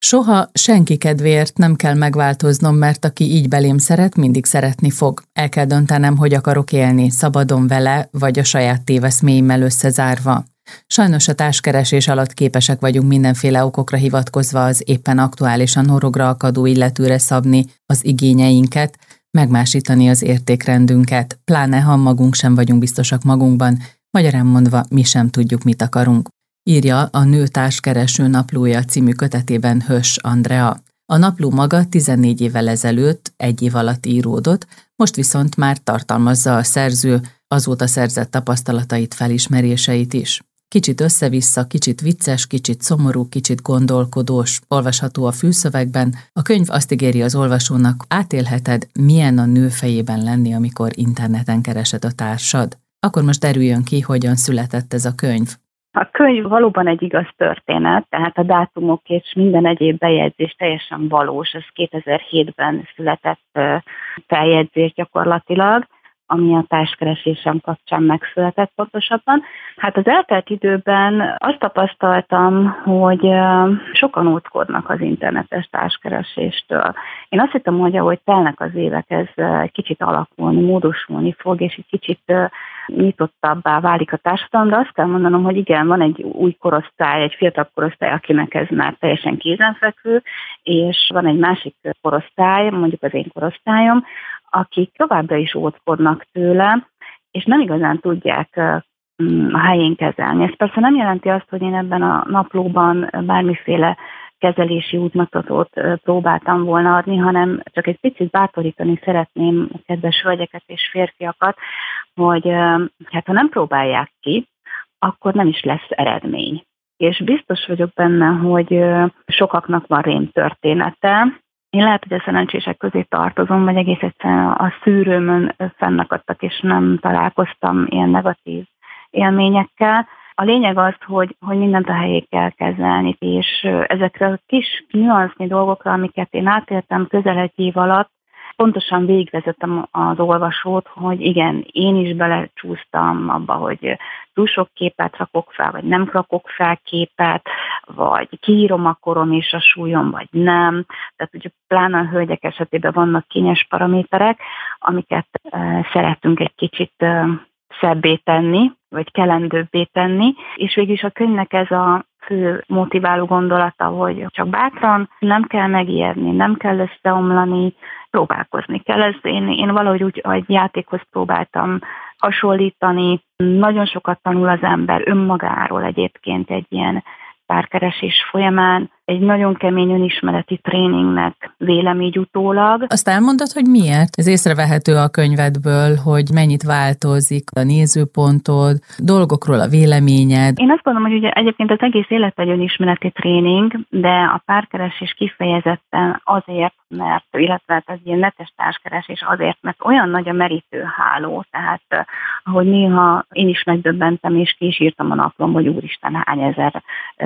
Soha senki kedvéért nem kell megváltoznom, mert aki így belém szeret, mindig szeretni fog. El kell döntenem, hogy akarok élni, szabadon vele, vagy a saját téveszméimmel összezárva. Sajnos a társkeresés alatt képesek vagyunk mindenféle okokra hivatkozva az éppen aktuálisan horogra akadó illetőre szabni az igényeinket, megmásítani az értékrendünket, pláne ha magunk sem vagyunk biztosak magunkban, magyarán mondva mi sem tudjuk, mit akarunk. Írja a Nő társkereső naplója című kötetében Höss Andrea. A napló maga 14 évvel ezelőtt, 1 év alatt íródott, most viszont már tartalmazza a szerző azóta szerzett tapasztalatait, felismeréseit is. Kicsit össze-vissza, kicsit vicces, kicsit szomorú, kicsit gondolkodós, olvasható a fülszövegben. A könyv azt ígéri az olvasónak, átélheted, milyen a nő fejében lenni, amikor interneten keresed a társad. Akkor most derüljön ki, hogyan született ez a könyv. A könyv valóban egy igaz történet, tehát a dátumok és minden egyéb bejegyzés teljesen valós. Ez 2007-ben született feljegyzés gyakorlatilag, ami a társkeresésem kapcsán megszületett pontosabban. Hát az eltelt időben azt tapasztaltam, hogy sokan óckodnak az internetes társkereséstől. Én azt hittem, hogy ahogy telnek az évek, ez egy kicsit alakulni, módosulni fog, és egy kicsit nyitottabbá válik a társadalom, de azt kell mondanom, hogy igen, van egy új korosztály, egy fiatal korosztály, akinek ez már teljesen kézenfekvő, és van egy másik korosztály, mondjuk az én korosztályom, akik továbbra is óckodnak tőle, és nem igazán tudják a helyén kezelni. Ez persze nem jelenti azt, hogy én ebben a naplóban bármiféle kezelési útmutatót próbáltam volna adni, hanem csak egy picit bátorítani szeretném a kedves hölgyeket és férfiakat, hogy hát ha nem próbálják ki, akkor nem is lesz eredmény. És biztos vagyok benne, hogy sokaknak van rémtörténete. Én lehet, hogy a szerencsések közé tartozom, vagy egész egyszerűen a szűrőmön fennakadtak, és nem találkoztam ilyen negatív élményekkel. A lényeg az, hogy mindent a helyén kell kezelni, és ezekre a kis nüansznyi dolgokra, amiket én átéltem közel 1 év alatt, pontosan végigvezetem az olvasót, hogy igen, én is belecsúsztam abba, hogy túl sok képet rakok fel, vagy nem rakok fel képet, vagy kiírom a korom és a súlyom, vagy nem. Tehát ugye pláne a hölgyek esetében vannak kényes paraméterek, amiket szeretünk egy kicsit szebbé tenni, vagy kelendőbbé tenni, és végül is a könyvnek ez a fő motiváló gondolata, hogy csak bátran, nem kell megijedni, nem kell összeomlani, próbálkozni kell. Én valahogy úgy egy játékhoz próbáltam hasonlítani. Nagyon sokat tanul az ember önmagáról egyébként egy ilyen párkeresés folyamán, egy nagyon kemény önismereti tréningnek vélem így utólag. Azt elmondod, hogy miért? Ez észrevehető a könyvedből, hogy mennyit változik a nézőpontod, dolgokról a véleményed. Én azt gondolom, hogy ugye egyébként az egész élet egy önismereti tréning, de a párkeresés kifejezetten azért, mert, illetve az ilyen netes társkeresés azért, mert olyan nagy a merítőháló, tehát ahogy néha én is megdöbbentem, és ki is írtam a naplom, hogy úristen, hány ezer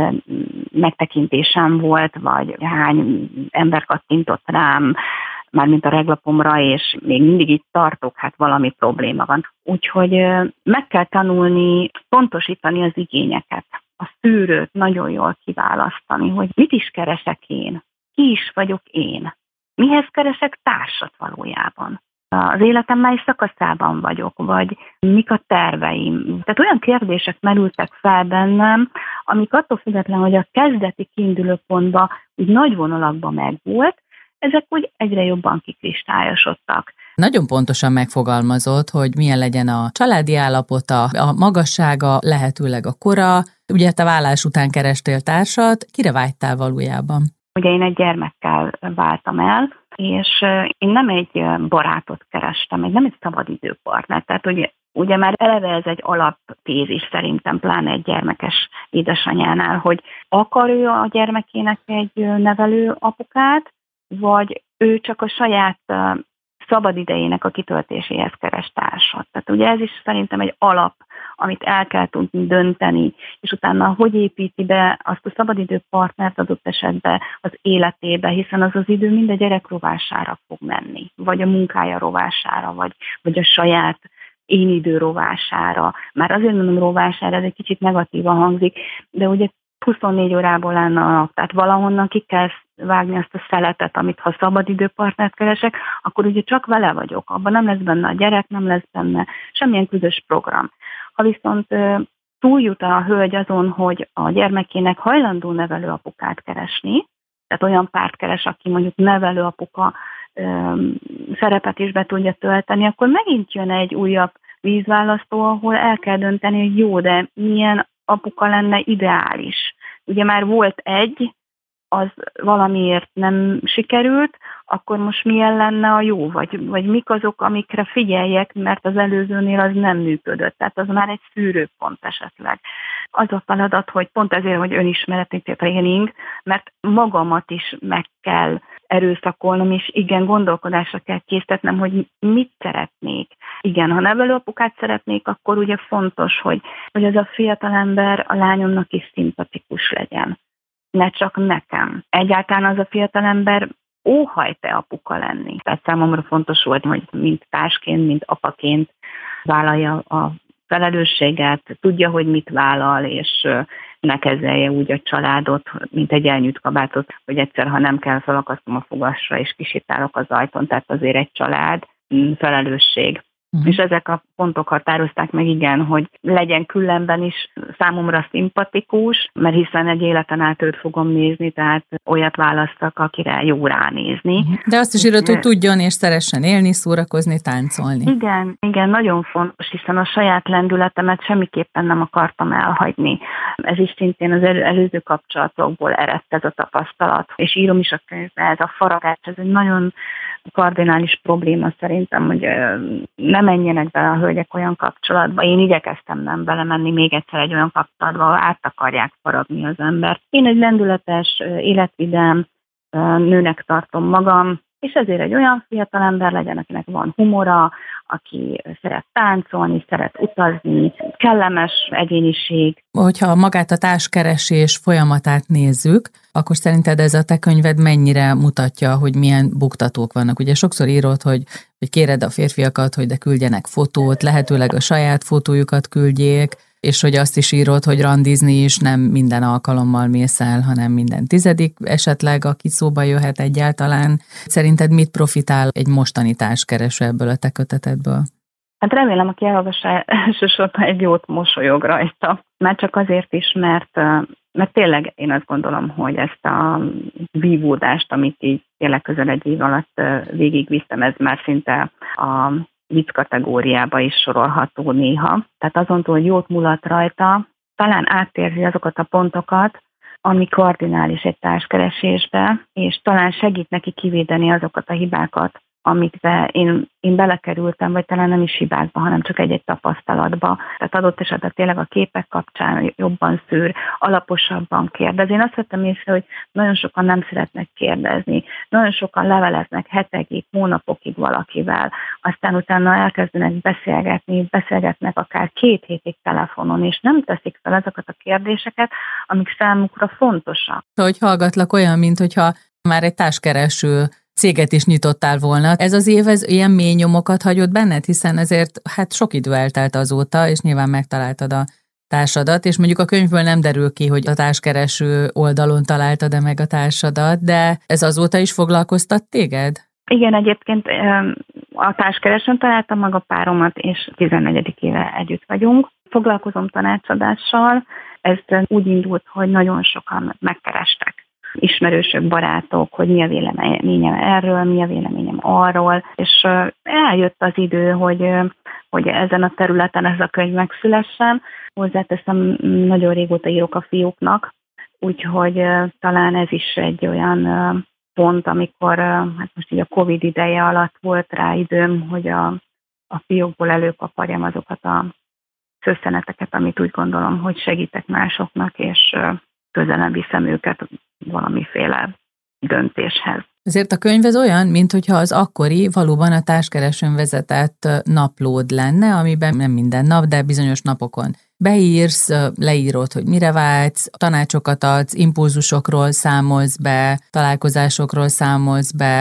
megtekintésem volt, vagy hány ember kattintott rám, mármint a reglapomra, és még mindig itt tartok, hát valami probléma van. Úgyhogy meg kell tanulni, pontosítani az igényeket, a szűrőt nagyon jól kiválasztani, hogy mit is keresek én, ki is vagyok én, mihez keresek társat valójában. Az életem mely szakaszában vagyok, vagy mik a terveim. Tehát olyan kérdések merültek fel bennem, amik attól függetlenül, hogy a kezdeti kiindulópontban úgy nagy vonalakban megvolt, ezek úgy egyre jobban kikristályosodtak. Nagyon pontosan megfogalmazott, hogy milyen legyen a családi állapota, a magassága, lehetőleg a kora. Ugye te vállás után kerestél társat, kire vágytál valójában? Ugye én egy gyermekkel váltam el, és én nem egy barátot kerestem, nem egy szabadidőpartnert. Tehát ugye már eleve ez egy alaptézis szerintem, pláne egy gyermekes édesanyánál, hogy akar ő a gyermekének egy nevelő apukát, vagy ő csak a saját szabadidejének a kitöltéséhez keres társat. Tehát ugye ez is szerintem egy alap, amit el kell tudni dönteni, és utána hogy építi be azt a szabadidő partnert adott esetben az életébe, hiszen az idő mind a gyerek rovására fog menni, vagy a munkája rovására, vagy a saját én idő rovására. Már azért mondom rovására, ez egy kicsit negatívan hangzik, de ugye 24 órából állna a nap, tehát valahonnan ki kell vágni azt a szeletet, amit ha szabadidőpartnert keresek, akkor ugye csak vele vagyok, abban nem lesz benne a gyerek, nem lesz benne semmilyen közös program. Ha viszont túljut a hölgy azon, hogy a gyermekének hajlandó nevelőapukát keresni, tehát olyan párt keres, aki mondjuk nevelőapuka szerepet is be tudja tölteni, akkor megint jön egy újabb vízválasztó, ahol el kell dönteni, hogy jó, de milyen apuka lenne ideális. Ugye már volt egy, az valamiért nem sikerült, akkor most milyen lenne a jó, vagy mik azok, amikre figyeljek, mert az előzőnél az nem működött. Tehát az már egy szűrőpont esetleg. Az a feladat, hogy pont ezért, hogy önismereti tréning, mert magamat is meg kell erőszakolnom, és igen, gondolkodásra kell késztetnem, hogy mit szeretnék. Igen, ha nevelőapukát szeretnék, akkor ugye fontos, hogy az a fiatalember a lányomnak is szimpatikus legyen. Ne csak nekem. Egyáltalán az a fiatalember óhajt-e apuka lenni. Tehát számomra fontos volt, hogy mint társként, mint apaként vállalja a felelősséget, tudja, hogy mit vállal, és ne kezelje úgy a családot, mint egy elnyűjt kabátot, hogy egyszer, ha nem kell, felakasztom a fogasra, és kisétálok az ajtón, tehát azért egy család, felelősség. És ezek a pontok határozták meg, igen, hogy legyen különben is számomra szimpatikus, mert hiszen egy életen át őt fogom nézni, tehát olyat választak, akire jó ránézni. De azt is írott, hogy tudjon és szeressen élni, szórakozni, táncolni. Igen, nagyon fontos, hiszen a saját lendületemet semmiképpen nem akartam elhagyni. Ez is szintén az előző kapcsolatokból eredt ez a tapasztalat. És írom is a könyvben, ez a faragás, ez egy nagyon kardinális probléma szerintem, hogy ne menjenek bele a hölgyek olyan kapcsolatba. Én igyekeztem nem belemenni még egyszer egy olyan kapcsolatba, ahol át akarják faragni az embert. Én egy lendületes, életvidám nőnek tartom magam, és ezért egy olyan fiatalember legyen, akinek van humora, aki szeret táncolni, szeret utazni, kellemes egyéniség. Hogyha magát a társkeresés folyamatát nézzük, akkor szerinted ez a te könyved mennyire mutatja, hogy milyen buktatók vannak? Ugye sokszor írod, hogy kéred a férfiakat, hogy de küldjenek fotót, lehetőleg a saját fotójukat küldjék, és hogy azt is írod, hogy randizni is nem minden alkalommal mész el, hanem minden 10. esetleg, aki szóba jöhet egyáltalán. Szerinted mit profitál egy mostani társkereső ebből a te kötetedből? Hát remélem, aki elolvassa, elsősorban egy jót mosolyog rajta. Már csak azért is, mert tényleg én azt gondolom, hogy ezt a vívódást, amit így tényleg közel egy év alatt végigviszem, ez már szinte a vicc kategóriába is sorolható néha. Tehát azon túl, hogy jót mulat rajta, talán áttérzi azokat a pontokat, ami kardinális egy társkeresésbe, és talán segít neki kivédeni azokat a hibákat, amikbe én belekerültem, vagy talán nem is hibákba, hanem csak egy-egy tapasztalatba. Tehát adott esetben tényleg a képek kapcsán jobban szűr, alaposabban kérdez. Én azt vettem észre, hogy nagyon sokan nem szeretnek kérdezni, nagyon sokan leveleznek hetekig, hónapokig valakivel, aztán utána elkezdenek beszélgetnek akár 2 hétig telefonon, és nem teszik fel azokat a kérdéseket, amik számukra fontosak. Hogy hallgatlak olyan, mint hogyha már egy társkereső céget is nyitottál volna. Ez az év, ez ilyen mély nyomokat hagyott benned, hiszen ezért sok idő eltelt azóta, és nyilván megtaláltad a társadat, és mondjuk a könyvből nem derül ki, hogy a társkereső oldalon találtad-e meg a társadat, de ez azóta is foglalkoztat téged? Igen, egyébként a társkeresőn találtam meg a páromat, és 14. éve együtt vagyunk. Foglalkozom tanácsadással, ez úgy indult, hogy nagyon sokan megkerestek. Ismerősök, barátok, hogy mi a véleményem erről, mi a véleményem arról, és eljött az idő, hogy ezen a területen ez a könyv megszülessen. Hozzáteszem, nagyon régóta írok a fiúknak, úgyhogy talán ez is egy olyan pont, amikor most így a Covid ideje alatt volt rá időm, hogy a fiókból előkaparjam azokat a szösszeneteket, amit úgy gondolom, hogy segítek másoknak, és közelebb viszem őket valamiféle döntéshez. Ezért a könyv ez olyan, mintha az akkori valóban a társkeresőn vezetett naplód lenne, amiben nem minden nap, de bizonyos napokon beírsz, leírod, hogy mire vágysz, tanácsokat adsz, impulzusokról számolsz be, találkozásokról számolsz be,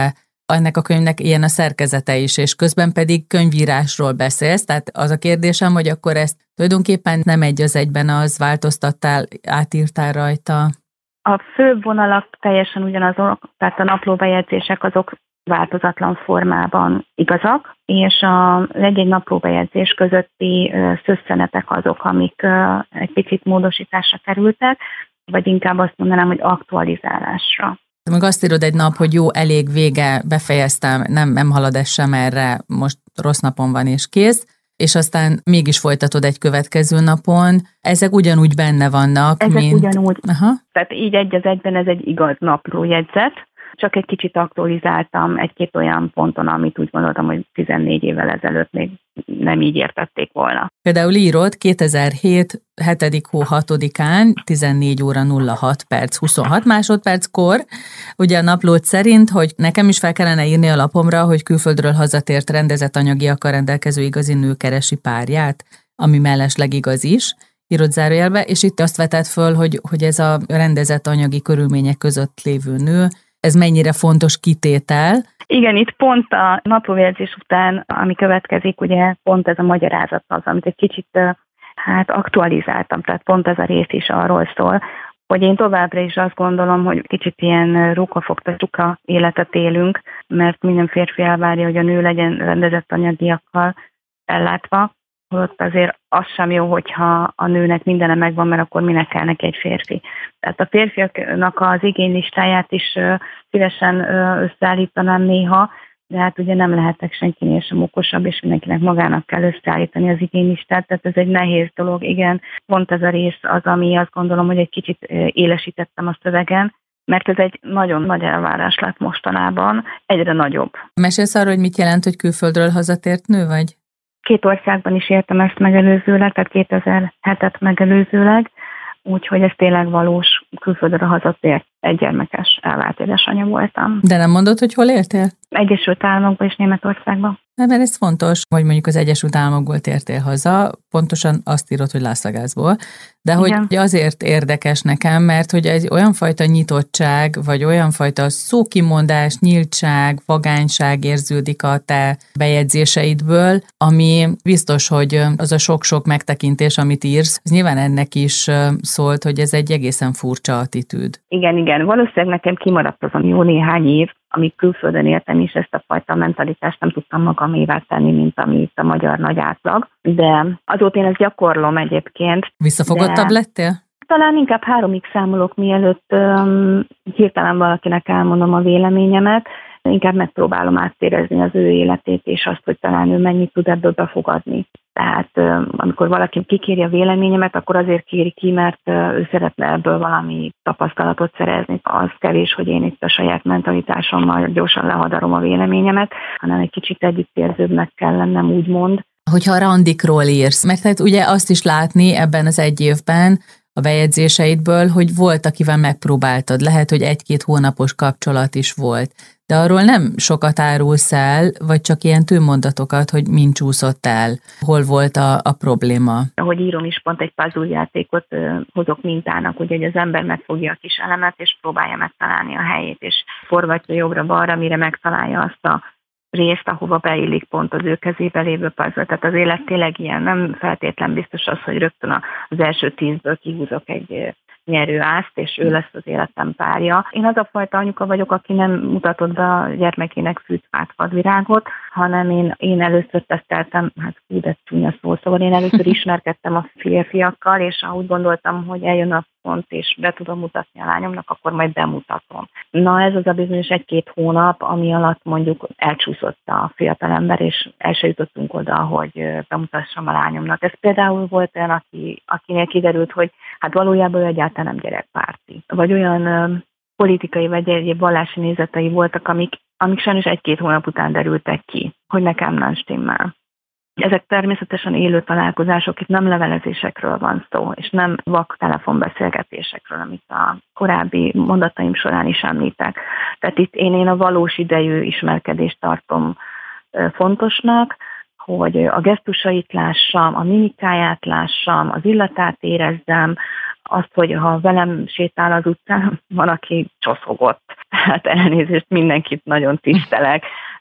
ennek a könyvnek ilyen a szerkezete is, és közben pedig könyvírásról beszélsz, tehát az a kérdésem, hogy akkor ezt tulajdonképpen nem egy az egyben az változtattál, átírtál rajta? A fő vonalak teljesen ugyanazok, tehát a naplóbejegyzések azok változatlan formában igazak, és egy-egy naplóbejegyzés közötti szösszenetek azok, amik egy picit módosításra kerültek, vagy inkább azt mondanám, hogy aktualizálásra. Meg azt írod egy nap, hogy jó, elég, vége, befejeztem, nem halad ez sem erre, most rossz napon van és kész, és aztán mégis folytatod egy következő napon. Ezek ugyanúgy benne vannak, ezek mint... ugyanúgy. Aha. Tehát így egy az egyben ez egy igaz naplójegyzet, csak egy kicsit aktualizáltam egy-két olyan ponton, amit úgy gondoltam, hogy 14 évvel ezelőtt még nem így értették volna. Például írod 2007. 7. hó 6-án 14 óra 06 perc 26 másodperckor, ugye a naplód szerint, hogy nekem is fel kellene írni a lapomra, hogy külföldről hazatért rendezett anyagiakkal rendelkező igazi nő keresi párját, ami mellesleg igaz is, írod zárójelbe, és itt azt vetett föl, hogy ez a rendezett anyagi körülmények között lévő nő, ez mennyire fontos kitétel. Igen, itt pont a naplójegyzés után, ami következik, ugye pont ez a magyarázat az, amit egy kicsit aktualizáltam, tehát pont ez a rész is arról szól, hogy én továbbra is azt gondolom, hogy kicsit ilyen rókafogta csuka életet élünk, mert minden férfi elvárja, hogy a nő legyen rendezett anyagiakkal ellátva, holott azért az sem jó, hogyha a nőnek mindene megvan, mert akkor minek kell neki egy férfi. Tehát a férfiaknak az igénylistáját is szívesen összeállítanám néha, de hát ugye nem lehetek senkinél sem okosabb, és mindenkinek magának kell összeállítani az igénylistát, tehát ez egy nehéz dolog, igen. Pont ez a rész az, ami azt gondolom, hogy egy kicsit élesítettem a szövegen, mert ez egy nagyon nagy elvárás lett mostanában, egyre nagyobb. Mesélsz arról, hogy mit jelent, hogy külföldről hazatért nő vagy? 2 országban is értem ezt megelőzőleg, tehát 2007-et megelőzőleg, úgyhogy ez tényleg valós, külföldre hazatért, egy gyermekes elvált édesanyja voltam. De nem mondod, hogy hol éltél? Egyesült Államokban és Németországban. Mert ez fontos, hogy mondjuk az Egyesült Államokból tértél haza, pontosan azt írod, hogy Las Vegasból, de hogy azért érdekes nekem, mert hogy egy olyan fajta nyitottság, vagy olyan fajta szókimondás, nyíltság, vagányság érződik a te bejegyzéseidből, ami biztos, hogy az a sok-sok megtekintés, amit írsz, az nyilván ennek is szólt, hogy ez egy egészen furcsa attitűd. Igen, valószínűleg nekem kimaradt azon jó néhány év, amíg külföldön éltem, és ezt a fajta mentalitást nem tudtam magamévá tenni, mint amit a magyar nagy átlag. De azóta én ezt gyakorlom egyébként. Visszafogottabb lettél? Talán inkább 3-ig számolok, mielőtt hirtelen valakinek elmondom a véleményemet. Inkább megpróbálom átérezni az ő életét, és azt, hogy talán ő mennyit tud ebből befogadni. Tehát amikor valaki kikéri a véleményemet, akkor azért kéri ki, mert ő szeretne ebből valami tapasztalatot szerezni. Az kevés, hogy én itt a saját mentalitásommal gyorsan lehadarom a véleményemet, hanem egy kicsit együttérzőbbnek kell lennem, úgymond. Hogyha a randikról írsz, mert hát ugye azt is látni ebben az egy évben, a bejegyzéseidből, hogy volt, akivel megpróbáltad. Lehet, hogy 1-2 hónapos kapcsolat is volt. De arról nem sokat árulsz el, vagy csak ilyen tőmondatokat, hogy mind csúszott el, hol volt a probléma. Ahogy írom is, pont egy puzzle játékot hozok mintának, ugye, hogy az ember megfogja a kis elemet, és próbálja megtalálni a helyét, és forgatja jobbra-balra, mire megtalálja azt a részt, ahova beillik pont az ő kezébe lévő puzzle. Tehát az élet tényleg ilyen, nem feltétlen biztos az, hogy rögtön az első 10-ből kihúzok egy nyerőást, és ő lesz az életem párja. Én az a fajta anyuka vagyok, aki nem mutatott be a gyermekének fűtfát, vadvirágot, hanem én először teszteltem, hát de csúnya szó, szóval én először ismerkedtem a férfiakkal, és ha úgy gondoltam, hogy eljön a pont, és be tudom mutatni a lányomnak, akkor majd bemutatom. Na ez az a bizonyos 1-2 hónap, ami alatt mondjuk elcsúszott a fiatalember, és el se jutottunk oda, hogy bemutassam a lányomnak. Ez például volt olyan, akinél kiderült, hogy hát valójában ő egyáltalán nem gyerekpárti. Vagy olyan politikai vagy egyéb vallási nézetei voltak, amik sajnos 1-2 hónap után derültek ki, hogy nekem nem stimmel. Ezek természetesen élő találkozások, itt nem levelezésekről van szó, és nem vak telefonbeszélgetésekről, amit a korábbi mondataim során is említek. Tehát itt én a valós idejű ismerkedést tartom fontosnak, hogy a gesztusait lássam, a mimikáját lássam, az illatát érezzem, azt, hogy ha velem sétál az utcán, van, aki csoszogott. Tehát elnézést, mindenkit nagyon tisztelek,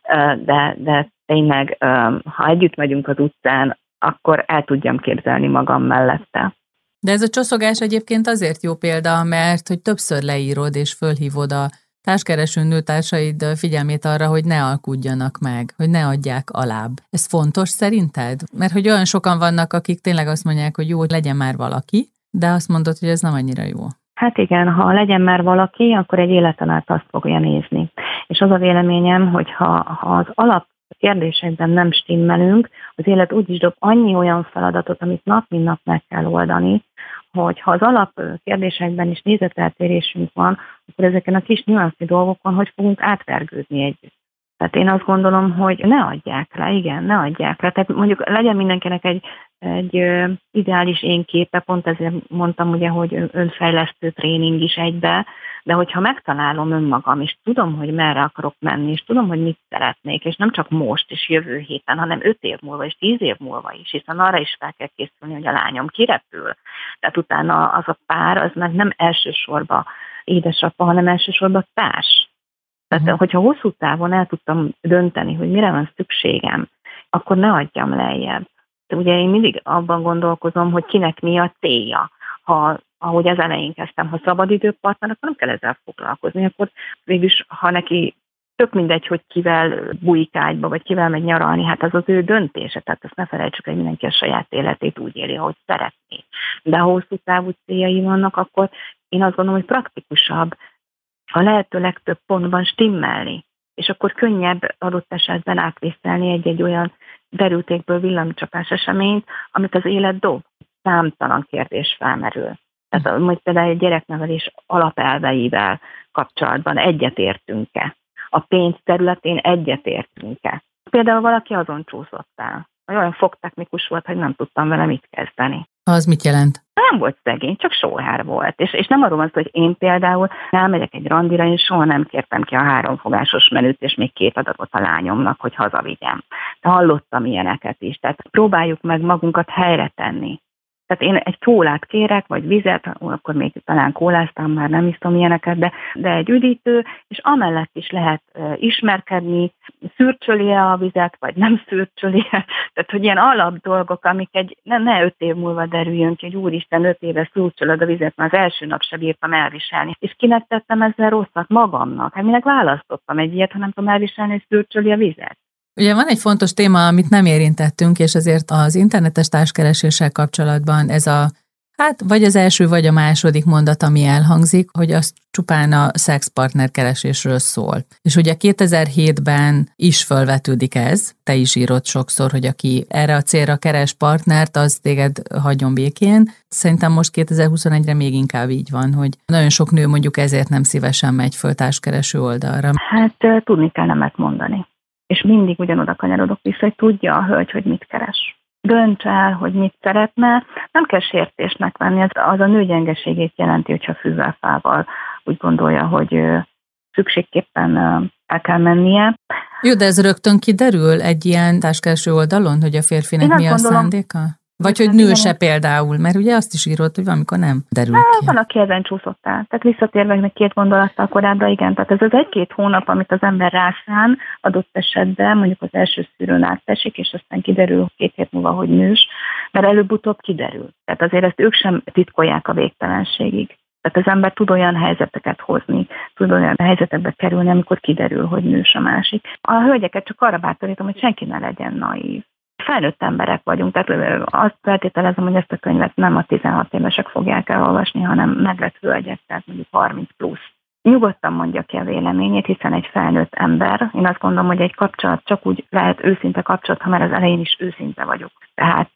de tényleg, ha együtt megyünk az utcán, akkor el tudjam képzelni magam mellette. De ez a csoszogás egyébként azért jó példa, mert hogy többször leírod és fölhívod a társkereső nőtársaid figyelmét arra, hogy ne alkudjanak meg, hogy ne adják alább. Ez fontos szerinted? Mert hogy olyan sokan vannak, akik tényleg azt mondják, hogy jó, legyen már valaki, de azt mondod, hogy ez nem annyira jó. Hát igen, ha legyen már valaki, akkor egy életen át azt fogja nézni. És az a véleményem, hogy ha az alap kérdésekben nem stimmelünk, az élet úgy is dob annyi olyan feladatot, amit nap mint nap meg kell oldani, hogy ha az alap kérdésekben is nézeteltérésünk van, akkor ezeken a kis nüanszi dolgokon hogy fogunk átvergődni együtt. Tehát én azt gondolom, hogy ne adják le, igen, ne adják le. Tehát mondjuk legyen mindenkinek egy ideális én képe, pont ezért mondtam ugye, hogy önfejlesztő tréning is egybe, de hogyha megtalálom önmagam, és tudom, hogy merre akarok menni, és tudom, hogy mit szeretnék, és nem csak most és jövő héten, hanem 5 év múlva és 10 év múlva is, hiszen arra is fel kell készülni, hogy a lányom kirepül. Tehát utána az a pár, az már nem elsősorban édesapa, hanem elsősorban társ. Tehát, hogyha hosszú távon el tudtam dönteni, hogy mire van szükségem, akkor ne adjam lejjebb. De ugye én mindig abban gondolkozom, hogy kinek mi a célja. Ahogy az elején kezdtem, ha szabadidőpartner, akkor nem kell ezzel foglalkozni. Akkor végülis, ha neki tök mindegy, hogy kivel bújik ágyba, vagy kivel megy nyaralni, hát az az ő döntése. Tehát ezt ne felejtsük, hogy mindenki a saját életét úgy éli, ahogy szeretné. De ha hosszú távú céljai vannak, akkor én azt gondolom, hogy praktikusabb a lehető legtöbb pontban stimmelni, és akkor könnyebb adott esetben átvészelni egy olyan derültékből villámcsapás eseményt, amit az élet dob. Számtalan kérdés felmerül. Tehát majd például egy gyereknevelés alapelveivel kapcsolatban egyetértünk-e? A pénz területén egyetértünk-e? Például valaki azon csúszott el. Olyan fogtechnikus volt, hogy nem tudtam vele mit kezdeni. Az mit jelent? Nem volt szegény, csak sóhár volt. És nem arról van szó, hogy én például elmegyek egy randira, én soha nem kértem ki a 3 fogásos menüt, és még 2 adagot a lányomnak, hogy hazavigyem. De hallottam ilyeneket is. Tehát próbáljuk meg magunkat helyre tenni. Tehát én egy kólát kérek, vagy vizet, akkor még talán kóláztam, már nem iszom ilyeneket, de egy üdítő, és amellett is lehet ismerkedni, szürcsöli-e a vizet, vagy nem szürcsöli-e. Tehát, hogy ilyen alap dolgok, amik ne 5 év múlva derüljön ki, hogy úristen, 5 éve szürcsölöd a vizet, már az első nap sem bírtam elviselni. És kinek tettem ezzel rosszat? Magamnak. Hát minek választottam egy ilyet, ha nem tudom elviselni, hogy szürcsöli a vizet. Ugye van egy fontos téma, amit nem érintettünk, és azért az internetes társkereséssel kapcsolatban ez vagy az első, vagy a második mondat, ami elhangzik, hogy az csupán a szexpartner keresésről szól. És ugye 2007-ben is felvetődik ez, te is írod sokszor, hogy aki erre a célra keres partnert, az téged hagyjon békén. Szerintem most 2021-re még inkább így van, hogy nagyon sok nő mondjuk ezért nem szívesen megy föl társkereső oldalra. Hát tudni kell nemet mondani. És mindig ugyanoda kanyarodok vissza, hogy tudja a hölgy, hogy mit keres. Dönts el, hogy mit szeretne, nem kell sértésnek venni, az a nő gyengeségét jelenti, hogyha fűvel, fával úgy gondolja, hogy szükségképpen el kell mennie. Jó, de ez rögtön kiderül egy ilyen társkereső oldalon, hogy a férfinek mi a szándéka? Vagy hogy nő se például, mert ugye azt is írott, hogy valamikor nem derül ki. Van, aki ezen csúszott el. Tehát visszatérve meg 2 gondolattal korábbra, igen. Tehát ez az 1-2 hónap, amit az ember rászán adott esetben, mondjuk az első szűrőn átesik, és aztán kiderül 2 hét múlva, hogy nős, mert előbb-utóbb kiderül. Tehát azért ezt ők sem titkolják a végtelenségig. Tehát az ember tud olyan helyzeteket hozni, tud olyan helyzetekbe kerülni, amikor kiderül, hogy nős a másik. A hölgyeket csak arra bátorítom, hogy senki ne legyen naív. Felnőtt emberek vagyunk, tehát azt feltételezem, hogy ezt a könyvet nem a 16 évesek fogják elolvasni, hanem meglett hölgyek, tehát mondjuk 30 plusz. Nyugodtan mondja ki a véleményét, hiszen egy felnőtt ember, én azt gondolom, hogy egy kapcsolat csak úgy lehet őszinte kapcsolat, ha már az elején is őszinte vagyok. Tehát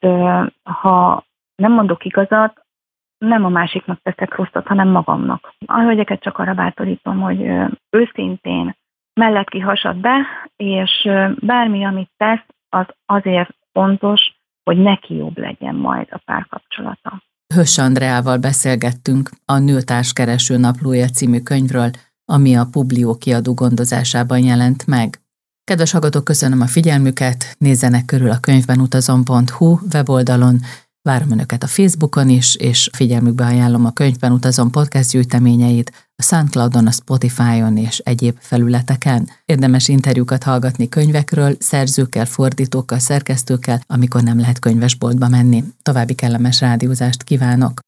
ha nem mondok igazat, nem a másiknak teszek rosszat, hanem magamnak. A hölgyeket csak arra bátorítom, hogy őszintén mellett kihasad be, és bármi, amit tesz, az azért fontos, hogy neki jobb legyen majd a párkapcsolata. Höss Andreával beszélgettünk a Nőtárskereső naplója című könyvről, ami a Publio kiadó gondozásában jelent meg. Kedves hallgatók, köszönöm a figyelmüket, nézzenek körül a könyvbenutazom.hu weboldalon, Várom Önöket a Facebookon is, és figyelmükbe ajánlom a Könyvben utazom podcast gyűjteményeit, a SoundCloudon, a Spotify-on és egyéb felületeken. Érdemes interjúkat hallgatni könyvekről, szerzőkkel, fordítókkal, szerkesztőkkel, amikor nem lehet könyvesboltba menni. További kellemes rádiózást kívánok!